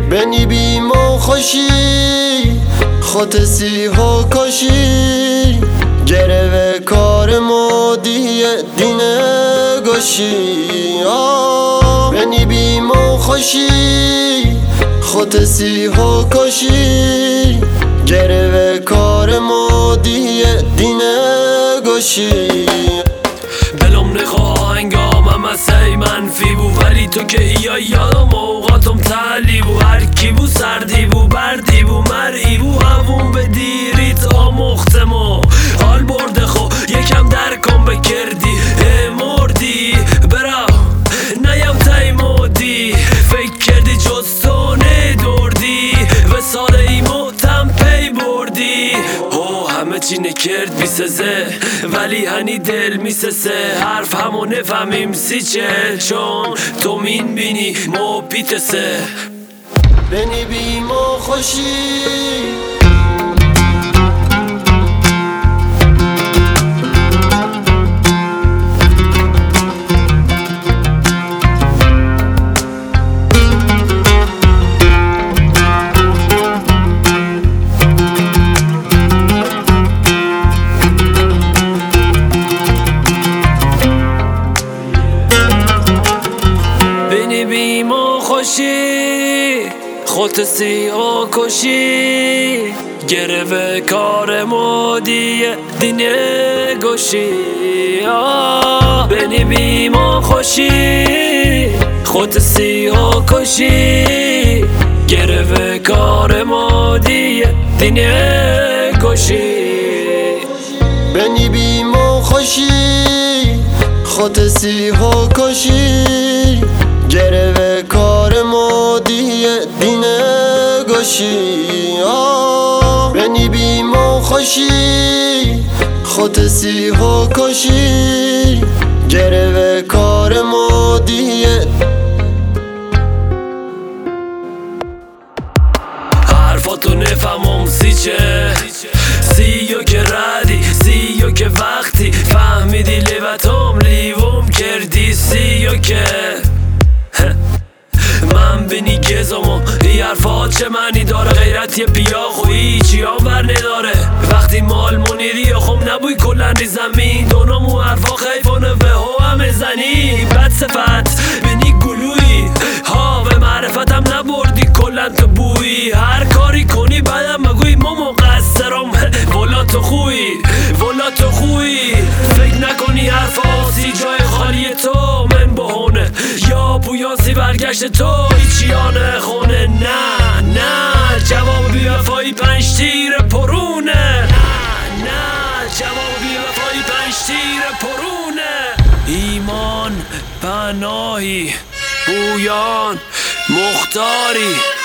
بنی بیم و خوشی خود سیها کشی گره کار مادی دینه گشی بنی بیم و خوشی خود سیها کشی گره کار مادی دینه گشی دلم نخواه انگامم از سی منفی بو ولی تو که یادم اوقاتم تعلی بو هر کی بو سردی بو بردی بو مرئی بو همون به دیریت آموختمو حال برده خو یکم درکم بکردی مردی برا نیم تیمودی فکر کردی جز تو ندردی و سال ایمو تم پی بردی همه چی نکرد بیسزه ولی هنی دل میسسه حرف همو نفهمیم سی چه چون تو مین بینی مو پیتسه بنی بیم و خوشی بیم و خوشی خود سیاه کشی گره کار مادی دینه گشی بنی بیم و خوشی خود سیاه کشی گره کار مادی دینه گشی بنی بیم و خوشی خود سیها کشی گره کار مادی دینه گشی بنی بیم و خوشی خود سیها کشی گره کار مادی حرفاتو نفهمم سی چه سیو که ردی سیو که وقتی فهمیدی لیوتم لیوم کردی سیو که من بینی گزمو ای حرفات چه معنی داره غیرت یه پیاخ و هیچی هم بر نداره وقتی مال منیری خم نبوی کلن ری زمین دونمو حرفا خیفانه به هو همه زنی بد صفت بینی گلوی ها و معرفتم نبردی کلن تو بویی هر کاری کنی بعدم مگوی ما مقصرم ولا تو خوی فکر نکنی حرفا سی جای خالی تو من بهونه یا بویاسی برگشت تو هیچیانه خونه نه جواب بی وفایی 5 تیر پرونه نه جواب بی وفایی 5 تیر پرونه ایمان پناهی بویان مختاری